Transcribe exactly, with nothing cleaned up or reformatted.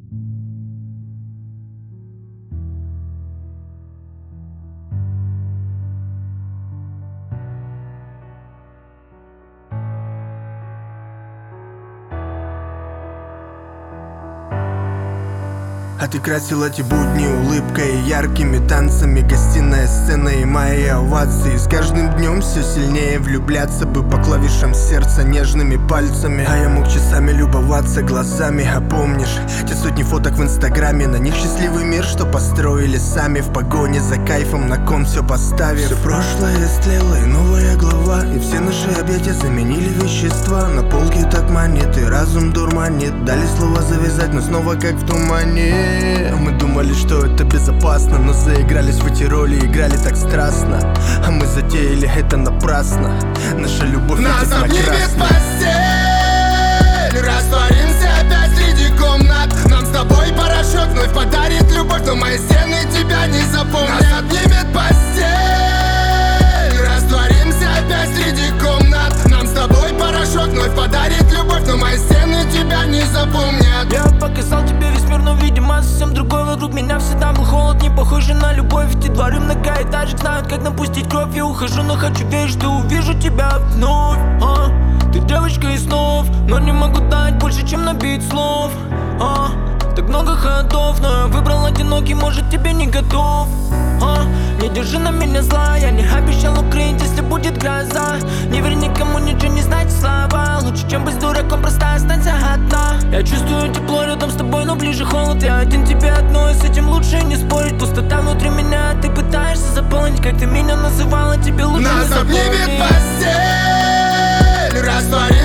А ты красила эти будни улыбкой, яркими танцами, гостиная сцена и мои овации. С каждым днем все сильнее влюбляться бы по клавишам сердца нежными пальцами. А я мог часами любоваться глазами. А помнишь те сотни фоток в инстаграме? На них счастливый мир, что построили сами в погоне за кайфом, на кон все поставив. Все прошлое стлело и новая глава, и все наши объятия заменили вещества. На полке так монеты, разум дурманит. Дали слово завязать, но снова как в тумане. Мы думали, что это безопасно, но заигрались в эти роли, играли так страстно. А мы затеяли это напрасно. Наша любовь написана красной. Нас обнимет постель, растворимся опять среди комнат. Нам с тобой порошок вновь подарит любовь, но мои стены тебя не запомнят. Нас обнимет постель, растворимся опять среди комнат. Нам с тобой порошок вновь подарит любовь, но мои стены тебя не запомнят. Я показал тебе весь мир, но видимо совсем другой. Вокруг меня всегда был холод, не похожий на любовь. Эти дворы многоэтажек знают, как напустить кровь. Я ухожу, но хочу верить, что увижу тебя вновь. а? Ты девочка из снов, но не могу дать больше, чем набить слов. а? Так много ходов, но я выбрал одинокий, может тебе не готов. а? Не держи на меня зла, я не обещал укрыть, если будет гроза. Не верь никому, ничего не знать слова. Лучше, чем быть дураком, просто останься одна. Я чувствую тепло рядом с тобой, но ближе холод. Я один, тебе одно, и с этим лучше не спорить. Пустота внутри меня, ты пытаешься заполнить, как ты меня называла, тебе лучше Нас не запомнить. обнимет постель, растворимся